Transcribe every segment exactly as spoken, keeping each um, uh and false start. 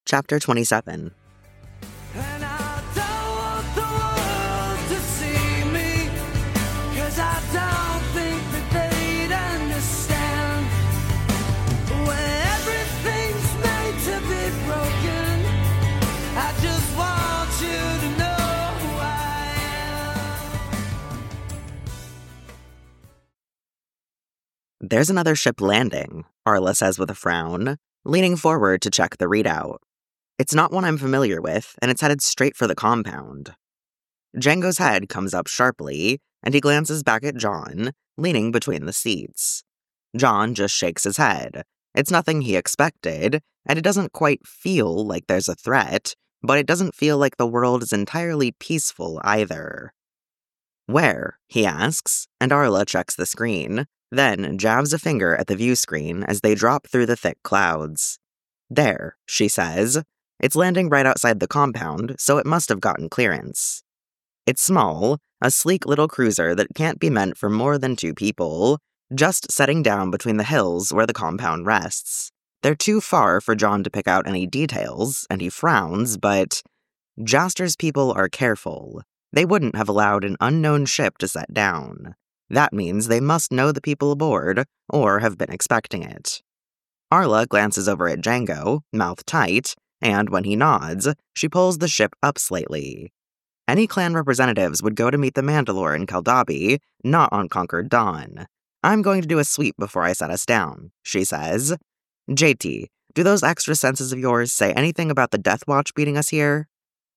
Chapter twenty-seven. And I don't want the world to see me, 'cause I don't think that they'd understand. When everything's made to be broken, I just want you to know who I am. There's another ship landing, Arla says with a frown, leaning forward to check the readout. It's not one I'm familiar with, and it's headed straight for the compound. Django's head comes up sharply, and he glances back at John, leaning between the seats. John just shakes his head. It's nothing he expected, and it doesn't quite feel like there's a threat, but it doesn't feel like the world is entirely peaceful either. Where? He asks, and Arla checks the screen, then jabs a finger at the view screen as they drop through the thick clouds. There, she says. It's landing right outside the compound, so it must have gotten clearance. It's small, a sleek little cruiser that can't be meant for more than two people, just setting down between the hills where the compound rests. They're too far for John to pick out any details, and he frowns, but Jaster's people are careful. They wouldn't have allowed an unknown ship to set down. That means they must know the people aboard, or have been expecting it. Arla glances over at Django, mouth tight, and when he nods, she pulls the ship up slightly. Any clan representatives would go to meet the Mandalore in Kaldabi, not on Conquered Dawn. I'm going to do a sweep before I set us down, she says. J T, do those extra senses of yours say anything about the Death Watch beating us here?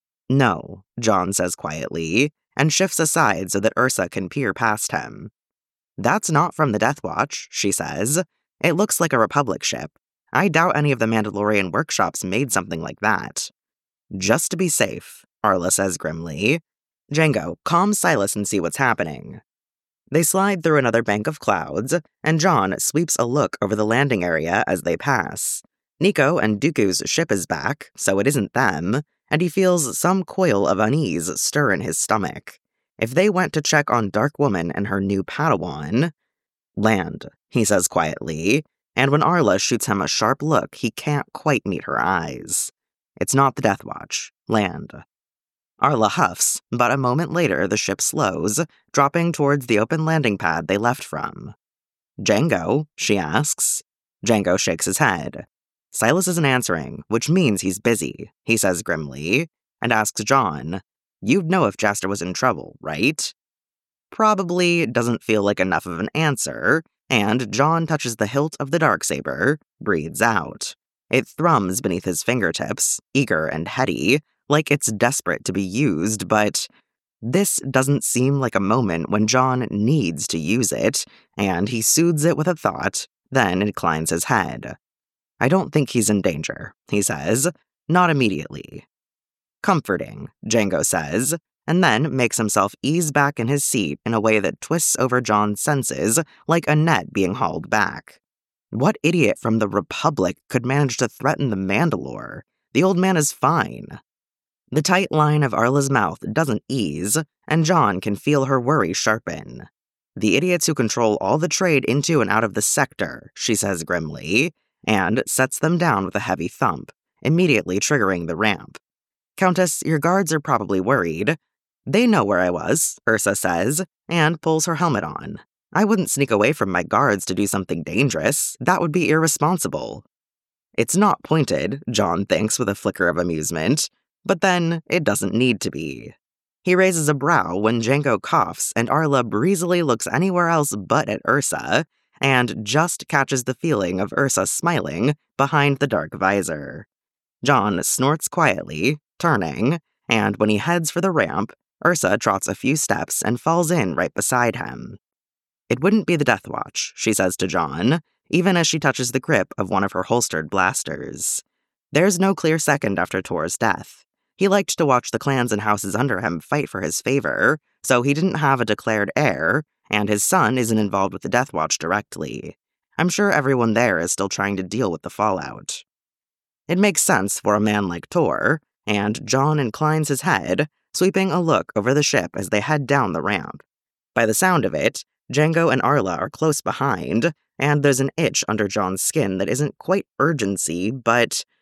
No, John says quietly, and shifts aside so that Ursa can peer past him. That's not from the Death Watch, she says. It looks like a Republic ship. I doubt any of the Mandalorian workshops made something like that. Just to be safe, Arla says grimly. Django, calm Silas and see what's happening. They slide through another bank of clouds, and John sweeps a look over the landing area as they pass. Nico and Dooku's ship is back, so it isn't them, and he feels some coil of unease stir in his stomach. If they went to check on Dark Woman and her new Padawan... Land, he says quietly, and when Arla shoots him a sharp look, he can't quite meet her eyes. It's not the Death Watch. Land. Arla huffs, but a moment later the ship slows, dropping towards the open landing pad they left from. Django, she asks. Django shakes his head. Silas isn't answering, which means he's busy, he says grimly, and asks John, you'd know if Jaster was in trouble, right? Probably doesn't feel like enough of an answer, and John touches the hilt of the darksaber, breathes out. It thrums beneath his fingertips, eager and heady, like it's desperate to be used, but this doesn't seem like a moment when John needs to use it, and he soothes it with a thought, then inclines his head. I don't think he's in danger, he says, not immediately. Comforting, Django says, and then makes himself ease back in his seat in a way that twists over John's senses like a net being hauled back. What idiot from the Republic could manage to threaten the Mandalore? The old man is fine. The tight line of Arla's mouth doesn't ease, and John can feel her worry sharpen. The idiots who control all the trade into and out of the sector, she says grimly, and sets them down with a heavy thump, immediately triggering the ramp. Countess, your guards are probably worried. They know where I was, Ursa says, and pulls her helmet on. I wouldn't sneak away from my guards to do something dangerous. That would be irresponsible. It's not pointed, John thinks with a flicker of amusement, but then it doesn't need to be. He raises a brow when Django coughs and Arla breezily looks anywhere else but at Ursa, and just catches the feeling of Ursa smiling behind the dark visor. John snorts quietly, turning, and when he heads for the ramp, Ursa trots a few steps and falls in right beside him. It wouldn't be the Death Watch, she says to John, even as she touches the grip of one of her holstered blasters. There's no clear second after Tor's death. He liked to watch the clans and houses under him fight for his favor, so he didn't have a declared heir, and his son isn't involved with the Death Watch directly. I'm sure everyone there is still trying to deal with the fallout. It makes sense for a man like Tor, and John inclines his head, sweeping a look over the ship as they head down the ramp. By the sound of it, Django and Arla are close behind, and there's an itch under John's skin that isn't quite urgency, but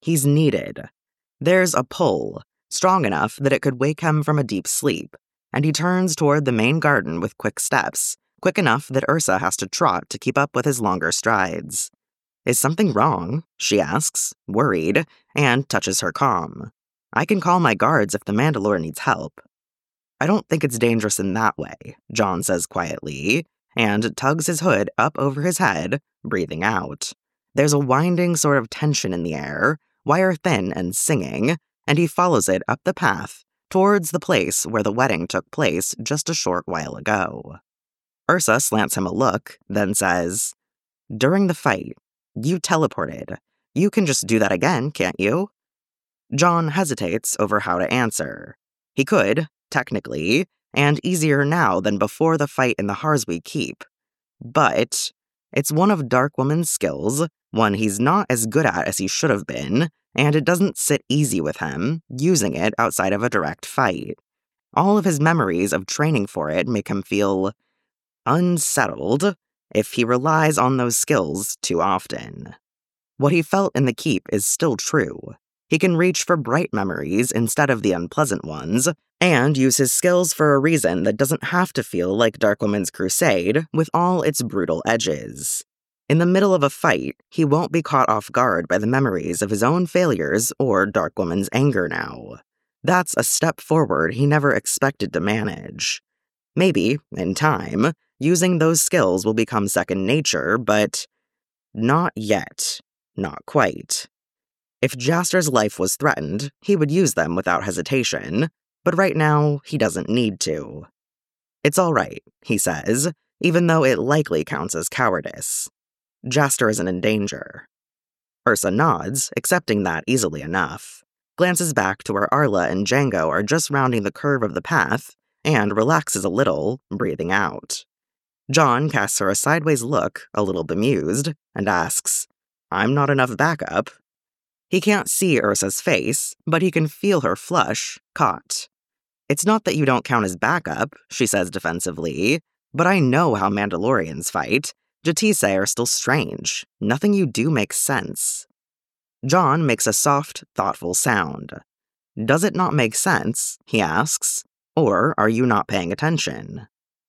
He's needed. There's a pull, strong enough that it could wake him from a deep sleep, and he turns toward the main garden with quick steps, quick enough that Ursa has to trot to keep up with his longer strides. Is something wrong? She asks, worried, and touches her comm. I can call my guards if the Mandalore needs help. I don't think it's dangerous in that way, Jon says quietly, and tugs his hood up over his head, breathing out. There's a winding sort of tension in the air, wire-thin and singing, and he follows it up the path towards the place where the wedding took place just a short while ago. Ursa slants him a look, then says, During the fight, you teleported. You can just do that again, can't you? Jon hesitates over how to answer. He could, technically, and easier now than before the fight in the Harswi Keep. But it's one of Darkwoman's skills, one he's not as good at as he should have been, and it doesn't sit easy with him, using it outside of a direct fight. All of his memories of training for it make him feel unsettled if he relies on those skills too often. What he felt in the Keep is still true. He can reach for bright memories instead of the unpleasant ones, and use his skills for a reason that doesn't have to feel like Darkwoman's crusade with all its brutal edges. In the middle of a fight, he won't be caught off guard by the memories of his own failures or Darkwoman's anger now. That's a step forward he never expected to manage. Maybe, in time, using those skills will become second nature, but not yet. Not quite. If Jaster's life was threatened, he would use them without hesitation, but right now, he doesn't need to. It's all right, he says, even though it likely counts as cowardice. Jaster isn't in danger. Ursa nods, accepting that easily enough, glances back to where Arla and Django are just rounding the curve of the path, and relaxes a little, breathing out. Jon casts her a sideways look, a little bemused, and asks, I'm not enough backup. He can't see Ursa's face, but he can feel her flush, caught. It's not that you don't count as backup, she says defensively, but I know how Mandalorians fight. Jetise are still strange. Nothing you do makes sense. Jon makes a soft, thoughtful sound. Does it not make sense, he asks, or are you not paying attention?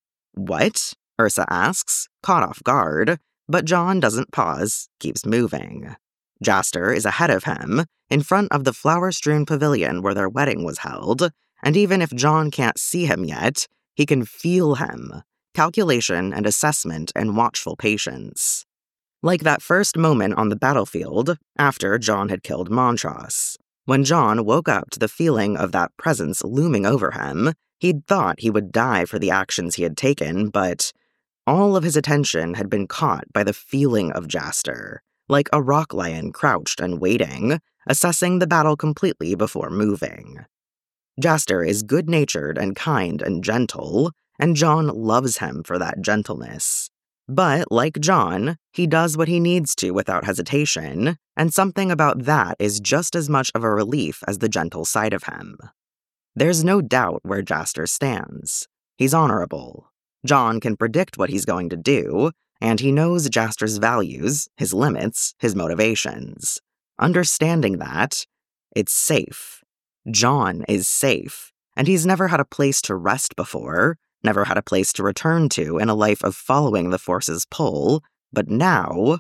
What? Ursa asks, caught off guard, but Jon doesn't pause, keeps moving. Jaster is ahead of him, in front of the flower-strewn pavilion where their wedding was held, and even if Jon can't see him yet, he can feel him. Calculation and assessment and watchful patience. Like that first moment on the battlefield, after Jon had killed Montrose. When Jon woke up to the feeling of that presence looming over him, he'd thought he would die for the actions he had taken, but all of his attention had been caught by the feeling of Jaster, like a rock lion crouched and waiting, assessing the battle completely before moving. Jaster is good-natured and kind and gentle, and Jon loves him for that gentleness. But, like Jon, he does what he needs to without hesitation, and something about that is just as much of a relief as the gentle side of him. There's no doubt where Jaster stands. He's honorable. Jon can predict what he's going to do, and he knows Jaster's values, his limits, his motivations. Understanding that, it's safe. Jon is safe, and he's never had a place to rest before, never had a place to return to in a life of following the Force's pull, but now,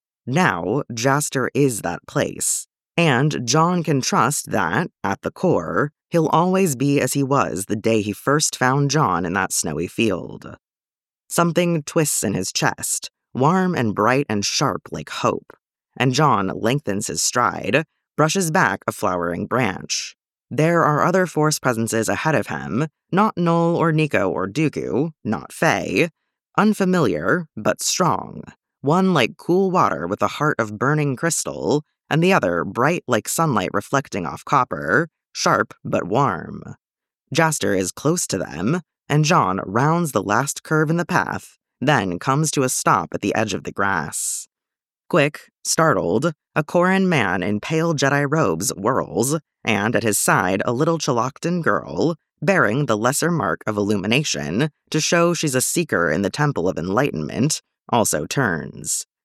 now Jaster is that place, and Jon can trust that, at the core, he'll always be as he was the day he first found Jon in that snowy field. Something twists in his chest, warm and bright and sharp like hope, and Jon lengthens his stride, brushes back a flowering branch. There are other Force presences ahead of him, not Noel or Nico or Dooku, not Faye, unfamiliar but strong, one like cool water with a heart of burning crystal, and the other bright like sunlight reflecting off copper, sharp but warm. Jaster is close to them, and Jon rounds the last curve in the path, then comes to a stop at the edge of the grass. Quick, startled, a Corran man in pale Jedi robes whirls, and at his side a little Chaloctan girl, bearing the lesser mark of illumination to show she's a seeker in the Temple of Enlightenment, also turns.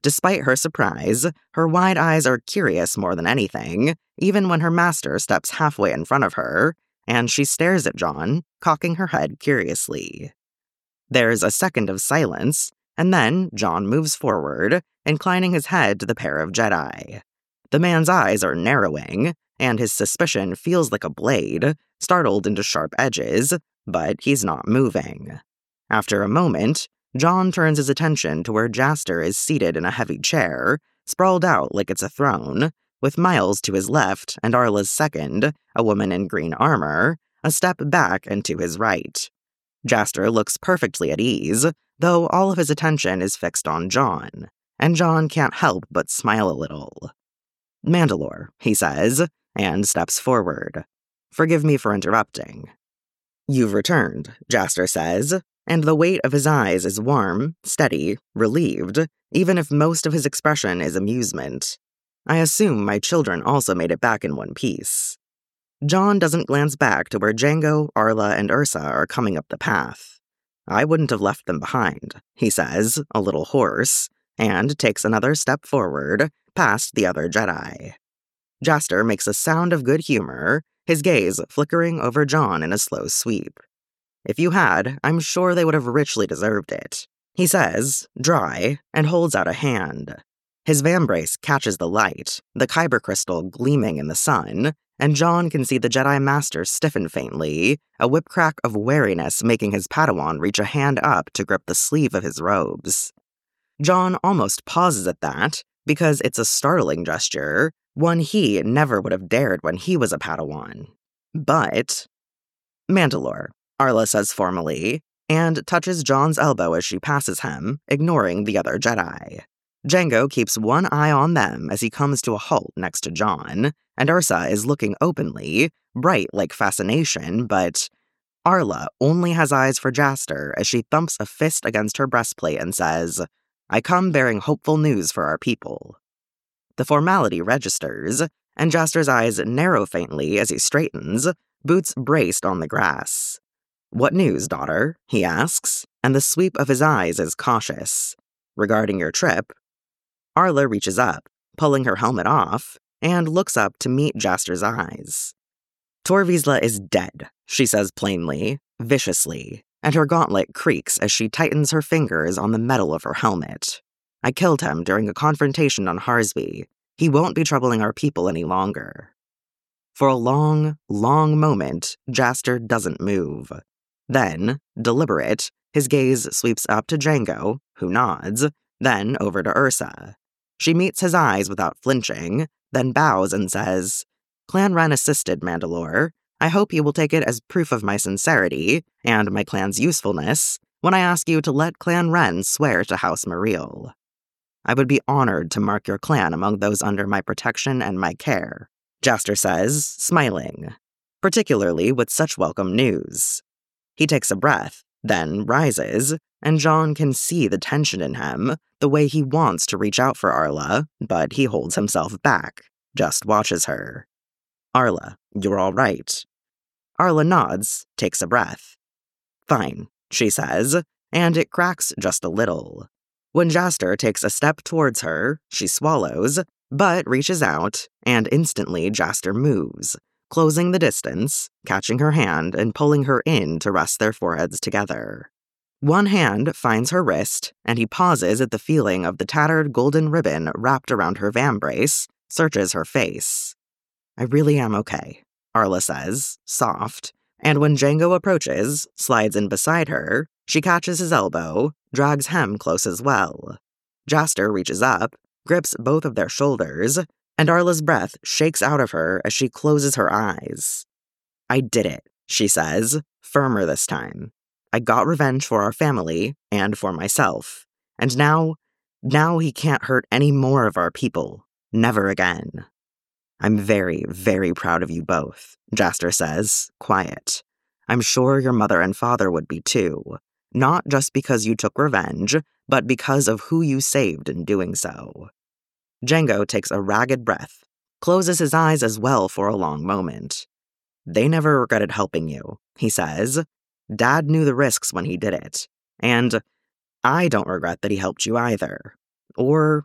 Despite her surprise, her wide eyes are curious more than anything, even when her master steps halfway in front of her, and she stares at John, cocking her head curiously. There's a second of silence, and then John moves forward, inclining his head to the pair of Jedi. The man's eyes are narrowing, and his suspicion feels like a blade, startled into sharp edges, but he's not moving. After a moment, John turns his attention to where Jaster is seated in a heavy chair, sprawled out like it's a throne, with Miles to his left and Arla's second, a woman in green armor, a step back and to his right. Jaster looks perfectly at ease, though all of his attention is fixed on John, and John can't help but smile a little. "Mandalore," he says, and steps forward. "Forgive me for interrupting." "You've returned," Jaster says, and the weight of his eyes is warm, steady, relieved, even if most of his expression is amusement. "I assume my children also made it back in one piece." John doesn't glance back to where Jango, Arla, and Ursa are coming up the path. "I wouldn't have left them behind," he says, a little hoarse, and takes another step forward, past the other Jedi. Jaster makes a sound of good humor, his gaze flickering over John in a slow sweep. "If you had, I'm sure they would have richly deserved it," he says, dry, and holds out a hand. His vambrace catches the light, the kyber crystal gleaming in the sun, and John can see the Jedi Master stiffen faintly, a whip-crack of wariness making his Padawan reach a hand up to grip the sleeve of his robes. John almost pauses at that, because it's a startling gesture, one he never would have dared when he was a Padawan. But... "Mandalore," Arla says formally, and touches John's elbow as she passes him, ignoring the other Jedi. Jango keeps one eye on them as he comes to a halt next to John, and Ursa is looking openly, bright like fascination, but Arla only has eyes for Jaster as she thumps a fist against her breastplate and says, "I come bearing hopeful news for our people." The formality registers, and Jaster's eyes narrow faintly as he straightens, boots braced on the grass. "What news, daughter?" he asks, and the sweep of his eyes is cautious. "Regarding your trip?" Arla reaches up, pulling her helmet off, and looks up to meet Jaster's eyes. "Tor Vizsla is dead," she says plainly, viciously, and her gauntlet creaks as she tightens her fingers on the metal of her helmet. "I killed him during a confrontation on Harsby. He won't be troubling our people any longer." For a long, long moment, Jaster doesn't move. Then, deliberate, his gaze sweeps up to Jango, who nods, then over to Ursa. She meets his eyes without flinching, then bows and says, "Clan Wren assisted, Mandalore. I hope you will take it as proof of my sincerity, and my clan's usefulness, when I ask you to let Clan Wren swear to House Mariel. I would be honored to mark your clan among those under my protection and my care," Jaster says, smiling, "particularly with such welcome news." He takes a breath, then rises, and John can see the tension in him, the way he wants to reach out for Arla, but he holds himself back, just watches her. "Arla, you're all right." Arla nods, takes a breath. "Fine," she says, and it cracks just a little. When Jaster takes a step towards her, she swallows, but reaches out, and instantly Jaster moves, closing the distance, catching her hand and pulling her in to rest their foreheads together. One hand finds her wrist, and he pauses at the feeling of the tattered golden ribbon wrapped around her vambrace, searches her face. "I really am okay," Arla says, soft, and when Jango approaches, slides in beside her, she catches his elbow, drags him close as well. Jaster reaches up, grips both of their shoulders, and Arla's breath shakes out of her as she closes her eyes. "I did it," she says, firmer this time. "I got revenge for our family and for myself. And now, now he can't hurt any more of our people. Never again." "I'm very, very proud of you both," Jaster says, quiet. "I'm sure your mother and father would be too. Not just because you took revenge, but because of who you saved in doing so." Jango takes a ragged breath, closes his eyes as well for a long moment. "They never regretted helping you," he says. "Dad knew the risks when he did it. And I don't regret that he helped you either. Or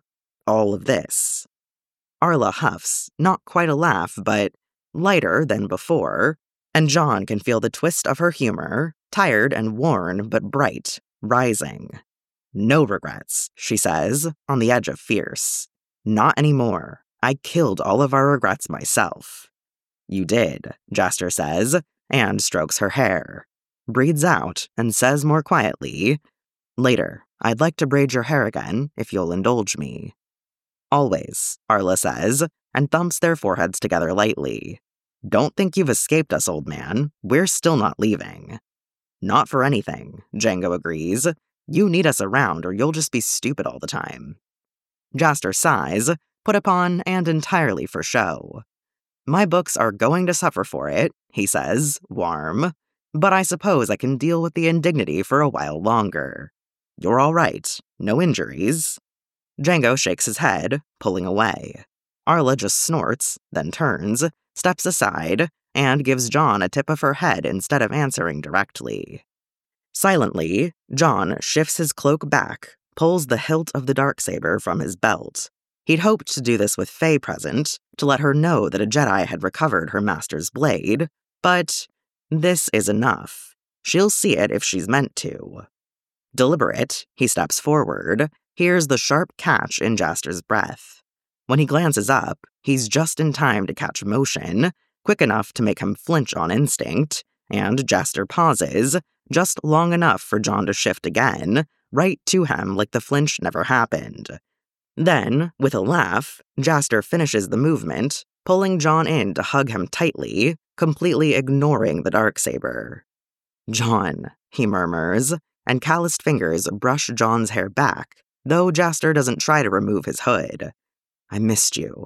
all of this? Arla huffs, not quite a laugh, but lighter than before, and John can feel the twist of her humor, tired and worn but bright, rising. No regrets, she says, on the edge of fierce. Not anymore. I killed all of our regrets myself. You did, Jaster says, and strokes her hair. Breathes out and says more quietly, Later, I'd like to braid your hair again, if you'll indulge me. Always, Arla says, and thumps their foreheads together lightly. Don't think you've escaped us, old man. We're still not leaving. Not for anything, Django agrees. You need us around or you'll just be stupid all the time. Jaster sighs, put upon and entirely for show. My books are going to suffer for it, he says, warm, but I suppose I can deal with the indignity for a while longer. You're all right. No injuries. Django shakes his head, pulling away. Arla just snorts, then turns, steps aside, and gives John a tip of her head instead of answering directly. Silently, John shifts his cloak back, pulls the hilt of the darksaber from his belt. He'd hoped to do this with Faye present, to let her know that a Jedi had recovered her master's blade, but this is enough. She'll see it if she's meant to. Deliberate, he steps forward, hears the sharp catch in Jaster's breath. When he glances up, he's just in time to catch motion, quick enough to make him flinch on instinct, and Jaster pauses, just long enough for John to shift again, right to him like the flinch never happened. Then, with a laugh, Jaster finishes the movement, pulling John in to hug him tightly, completely ignoring the darksaber. John, he murmurs, and calloused fingers brush John's hair back, though Jaster doesn't try to remove his hood. I missed you.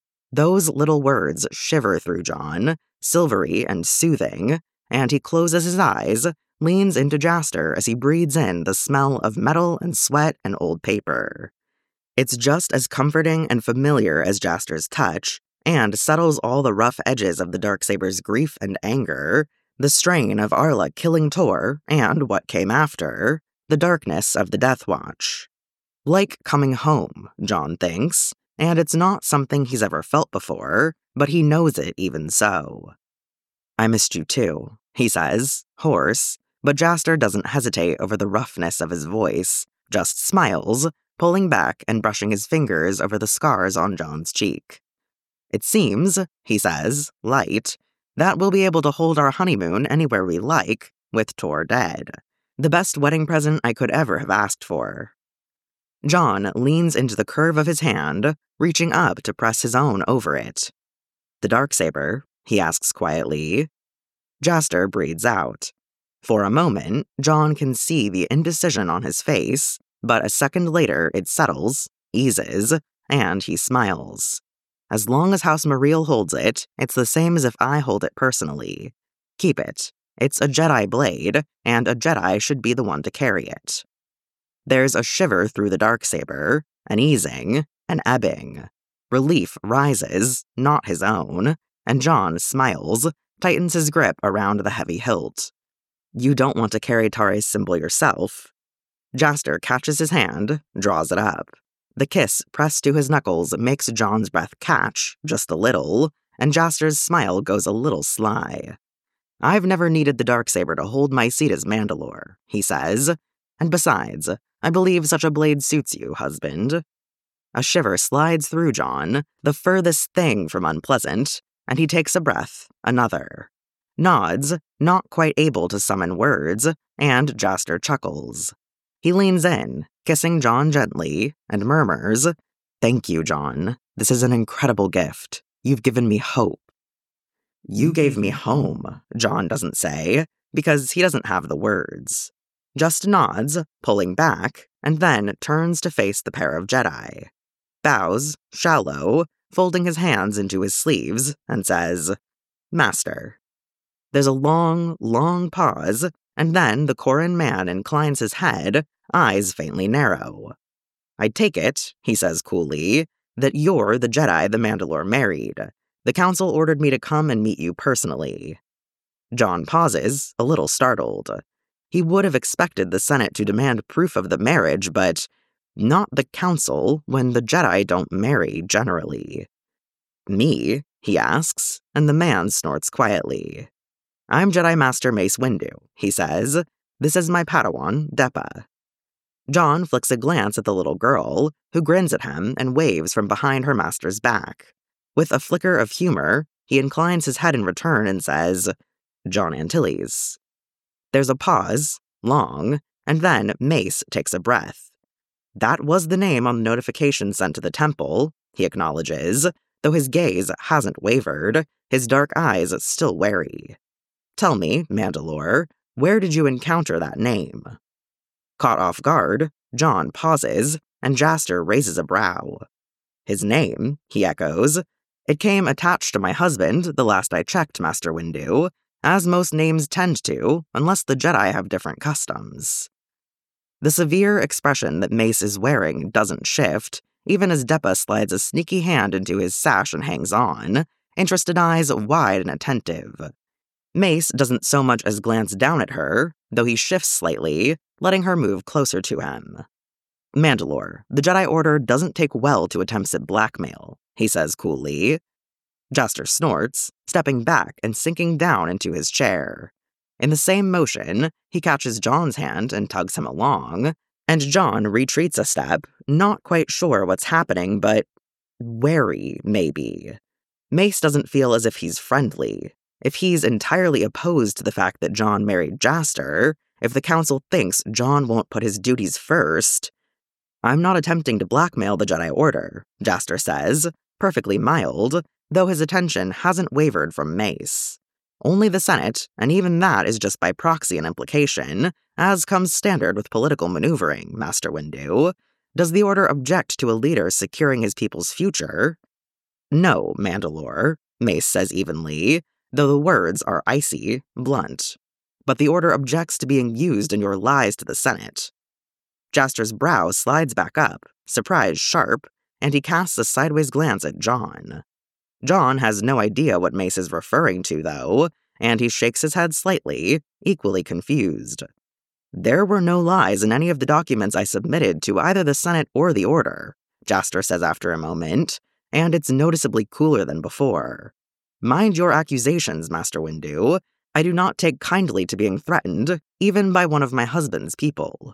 Those little words shiver through John, silvery and soothing, and he closes his eyes, leans into Jaster as he breathes in the smell of metal and sweat and old paper. It's just as comforting and familiar as Jaster's touch, and settles all the rough edges of the darksaber's grief and anger, the strain of Arla killing Tor, and what came after, the darkness of the Death Watch. Like coming home, John thinks, and it's not something he's ever felt before, but he knows it even so. I missed you too, he says, hoarse, but Jaster doesn't hesitate over the roughness of his voice, just smiles, pulling back and brushing his fingers over the scars on John's cheek. It seems, he says, light, that we'll be able to hold our honeymoon anywhere we like, with Tor dead. The best wedding present I could ever have asked for. John leans into the curve of his hand, reaching up to press his own over it. The darksaber, he asks quietly. Jaster breathes out. For a moment, John can see the indecision on his face, but a second later it settles, eases, and he smiles. As long as House Mariel holds it, it's the same as if I hold it personally. Keep it. It's a Jedi blade, and a Jedi should be the one to carry it. There's a shiver through the darksaber, an easing, an ebbing. Relief rises, not his own, and John smiles, tightens his grip around the heavy hilt. You don't want to carry Tare's symbol yourself. Jaster catches his hand, draws it up. The kiss pressed to his knuckles makes John's breath catch, just a little, and Jaster's smile goes a little sly. I've never needed the darksaber to hold my seat as Mandalore, he says, and besides, I believe such a blade suits you, husband. A shiver slides through John, the furthest thing from unpleasant, and he takes a breath, another. Nods, not quite able to summon words, and Jaster chuckles. He leans in, kissing John gently, and murmurs, Thank you, John. This is an incredible gift. You've given me hope. You gave me home, John doesn't say, because he doesn't have the words. Just nods, pulling back, and then turns to face the pair of Jedi. Bows, shallow, folding his hands into his sleeves, and says, Master. There's a long, long pause, and then the Corran man inclines his head, eyes faintly narrow. I take it, he says coolly, that you're the Jedi the Mandalore married. The council ordered me to come and meet you personally. John pauses, a little startled. He would have expected the Senate to demand proof of the marriage, but Not the Council, when the Jedi don't marry, generally. Me? He asks, and the man snorts quietly. I'm Jedi Master Mace Windu, he says. This is my Padawan, Deppa. John flicks a glance at the little girl, who grins at him and waves from behind her master's back. With a flicker of humor, he inclines his head in return and says, John Antilles. There's a pause, long, and then Mace takes a breath. That was the name on the notification sent to the temple, he acknowledges, though his gaze hasn't wavered, his dark eyes still wary. Tell me, Mandalore, where did you encounter that name? Caught off guard, John pauses, and Jaster raises a brow. His name, he echoes. It came attached to my husband the last I checked, Master Windu, as most names tend to, unless the Jedi have different customs. The severe expression that Mace is wearing doesn't shift, even as Deppa slides a sneaky hand into his sash and hangs on, interested eyes wide and attentive. Mace doesn't so much as glance down at her, though he shifts slightly, letting her move closer to him. Mandalore, the Jedi Order doesn't take well to attempts at blackmail, he says coolly. Jaster snorts, stepping back and sinking down into his chair. In the same motion, he catches John's hand and tugs him along, and John retreats a step, not quite sure what's happening, but wary, maybe. Mace doesn't feel as if he's friendly. If he's entirely opposed to the fact that John married Jaster, if the Council thinks John won't put his duties first... I'm not attempting to blackmail the Jedi Order, Jaster says, perfectly mild, though his attention hasn't wavered from Mace. Only the Senate, and even that is just by proxy and implication, as comes standard with political maneuvering, Master Windu. Does the Order object to a leader securing his people's future? No, Mandalore, Mace says evenly, though the words are icy, blunt. But the Order objects to being used in your lies to the Senate. Jaster's brow slides back up, surprise sharp, and he casts a sideways glance at John. John has no idea what Mace is referring to, though, and he shakes his head slightly, equally confused. There were no lies in any of the documents I submitted to either the Senate or the Order, Jaster says after a moment, and it's noticeably cooler than before. Mind your accusations, Master Windu. I do not take kindly to being threatened, even by one of my husband's people.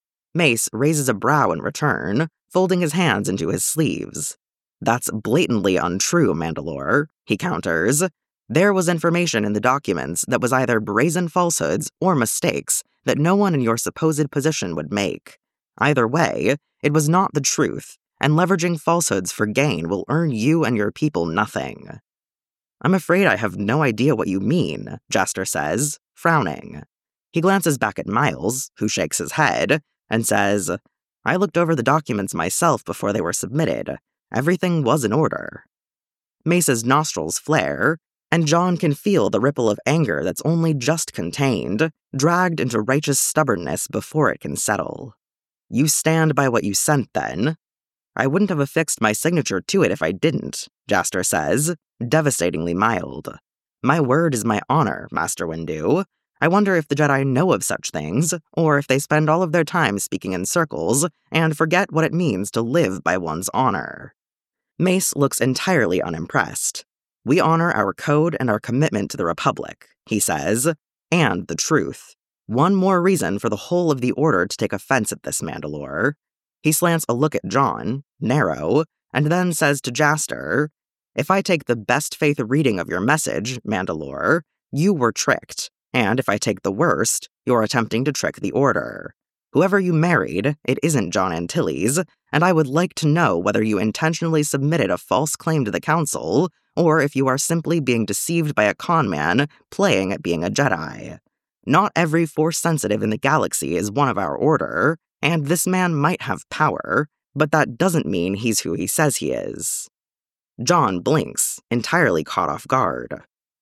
Mace raises a brow in return, folding his hands into his sleeves. That's blatantly untrue, Mandalore, he counters. There was information in the documents that was either brazen falsehoods or mistakes that no one in your supposed position would make. Either way, it was not the truth, and leveraging falsehoods for gain will earn you and your people nothing. I'm afraid I have no idea what you mean, Jaster says, frowning. He glances back at Miles, who shakes his head, and says, I looked over the documents myself before they were submitted. Everything was in order. Mace's nostrils flare, and John can feel the ripple of anger that's only just contained, dragged into righteous stubbornness before it can settle. You stand by what you sent, then? I wouldn't have affixed my signature to it if I didn't, Jaster says, devastatingly mild. My word is my honor, Master Windu. I wonder if the Jedi know of such things, or if they spend all of their time speaking in circles and forget what it means to live by one's honor. Mace looks entirely unimpressed. We honor our code and our commitment to the Republic, he says, and the truth. One more reason for the whole of the Order to take offense at this, Mandalore. He slants a look at John, narrow, and then says to Jaster, If I take the best faith reading of your message, Mandalore, you were tricked. And if I take the worst, you're attempting to trick the Order. Whoever you married, it isn't John Antilles, and I would like to know whether you intentionally submitted a false claim to the Council, or if you are simply being deceived by a con man playing at being a Jedi. Not every Force-sensitive in the galaxy is one of our Order, and this man might have power, but that doesn't mean he's who he says he is. John blinks, entirely caught off guard.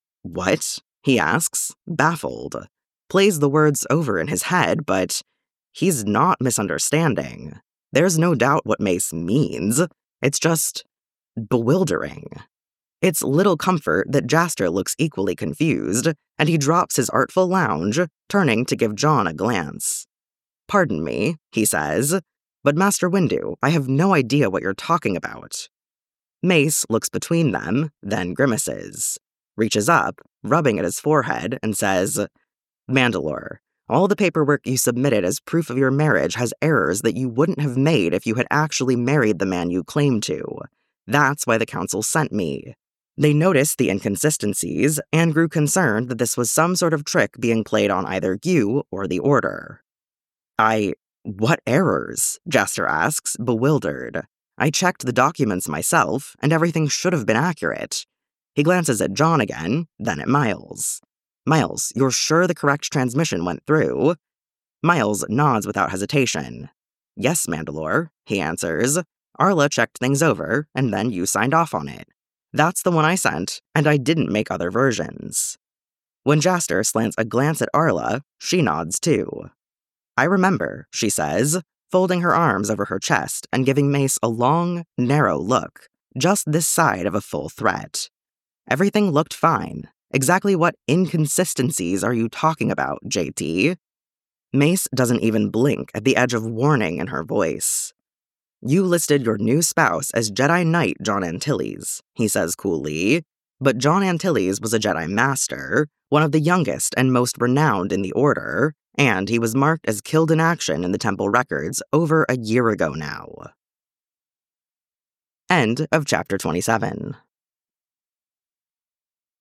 What? He asks, baffled. Plays the words over in his head, but he's not misunderstanding. There's no doubt what Mace means. It's just bewildering. It's little comfort that Jaster looks equally confused, and he drops his artful lounge, turning to give John a glance. Pardon me, he says. But Master Windu, I have no idea what you're talking about. Mace looks between them, then grimaces, reaches up, rubbing at his forehead, and says, Mandalore, all the paperwork you submitted as proof of your marriage has errors that you wouldn't have made if you had actually married the man you claim to. That's why the Council sent me. They noticed the inconsistencies and grew concerned that this was some sort of trick being played on either you or the Order. I... What errors? Jaster asks, bewildered. I checked the documents myself, and everything should have been accurate. He glances at Jon again, then at Miles. Miles, you're sure the correct transmission went through? Miles nods without hesitation. Yes, Mandalore, he answers. Arla checked things over, and then you signed off on it. That's the one I sent, and I didn't make other versions. When Jaster slants a glance at Arla, she nods too. I remember, she says, folding her arms over her chest and giving Mace a long, narrow look, just this side of a full threat. Everything looked fine. Exactly what inconsistencies are you talking about, J T? Mace doesn't even blink at the edge of warning in her voice. You listed your new spouse as Jedi Knight Jon Antilles, he says coolly, but Jon Antilles was a Jedi Master, one of the youngest and most renowned in the Order, and he was marked as killed in action in the Temple records over a year ago now. End of chapter twenty-seven.